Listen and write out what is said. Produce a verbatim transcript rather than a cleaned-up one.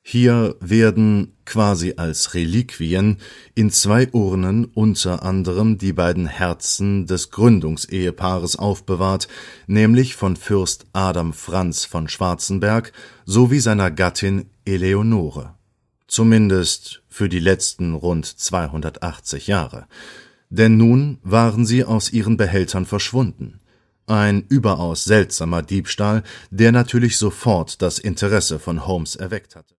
Hier werden, quasi als Reliquien, in zwei Urnen unter anderem die beiden Herzen des Gründungsehepaares aufbewahrt, nämlich von Fürst Adam Franz von Schwarzenberg sowie seiner Gattin Eleonore. Zumindest für die letzten rund zweihundertachtzig Jahre. Denn nun waren sie aus ihren Behältern verschwunden. Ein überaus seltsamer Diebstahl, der natürlich sofort das Interesse von Holmes erweckt hatte.